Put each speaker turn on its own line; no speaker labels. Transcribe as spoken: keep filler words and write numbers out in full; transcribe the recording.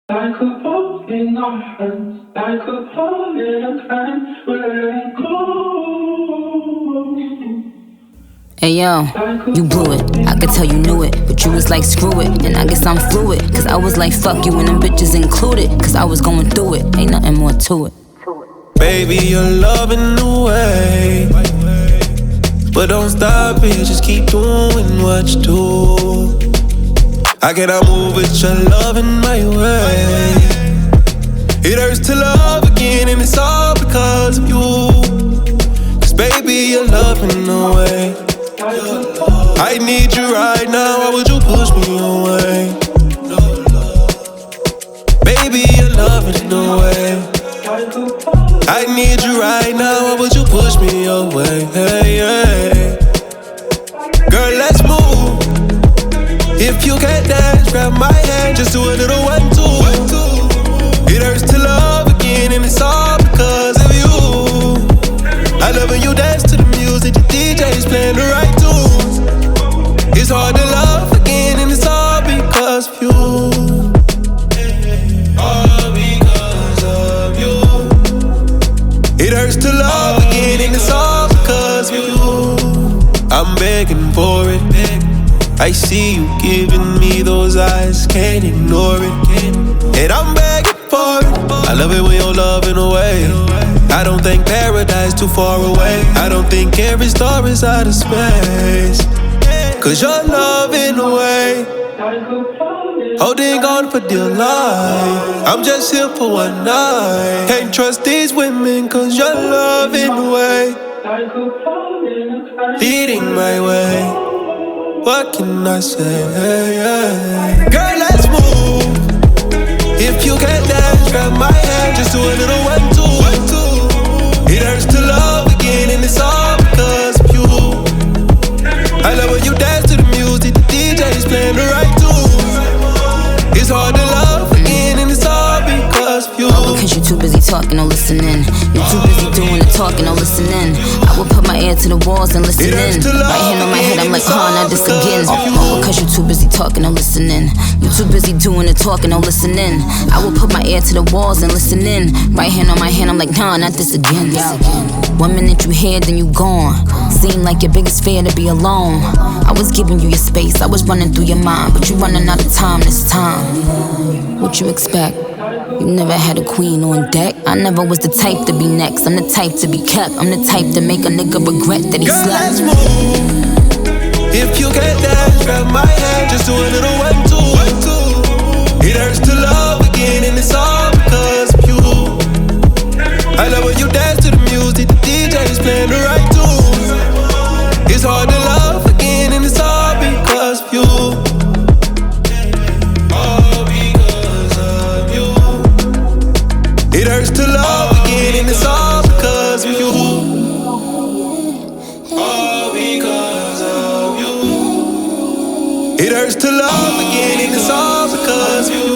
Like a boat in our hands, like a ball in a can, we're letting go.
Hey yo, you blew it, I could tell you knew it, but you was like screw it, and I guess I'm fluid, cause I was like fuck you and them bitches included, cause I was going through it, ain't nothing more to it.
Baby, you're loving the way, but don't stop it, just keep doing what you do. I cannot move with your love in my way. It hurts to love again, and it's all because of you. Cause baby, you're loving the way. I need you right now, why would you push me away? Baby, you're loving the way. I need you right now, why would you push me away? Hey, hey. Girl, let's move. If you can't dance, grab my hand, just do a little one, two. It hurts to love again, and it's all because of you. I love when you dance to the music, the D J's playing the right tunes. It's hard to love again, and it's all because of you. All because of you. It hurts to love again, and it's all because of you. I'm begging for it. I see you giving me those eyes, can't ignore it. And I'm begging for it. I love it when you're loving away. I don't think paradise too far away. I don't think every star is out of space. Cause you're loving away, holding on for dear life. I'm just here for one night. Can't trust these women cause you're loving away, leading my way. What can I say? Girl, let's move. If you can't dance, grab my hand, just do a little one, two. It hurts to love again, and it's all because of you. I love when you dance to the music, the D J's playing the right tunes. It's hard to love again, and it's all because of you.
All because you're too busy talking or listening. You're too busy doing the talking or listening. I will put my ear to the walls and listen in. Right hand on my head, I'm like, huh, not this again. All because you're too busy talking or listening. You're too busy doing the talking or listening. I will put my ear to the walls and listen in. Right hand on my head, I'm like, nah, not this again. One minute you here, then you gone. Seem like your biggest fear to be alone. I was giving you your space, I was running through your mind, but you running out of time this time. What you expect? You never had a queen on deck. I never was the type to be next. I'm the type to be kept. I'm the type to make a nigga regret that he
Girl,
slept.
let's move. If you can't dance, grab my hand, just do a little one, two. It hurts to love again, and it's all because of you. I love when you dance to the music, the D J's playing the right tunes. It's hard to love again, and it's all because of you. All because of you. It hurts to love again, and it's all because of you. All because of you. It hurts to love again, and it's all because of you.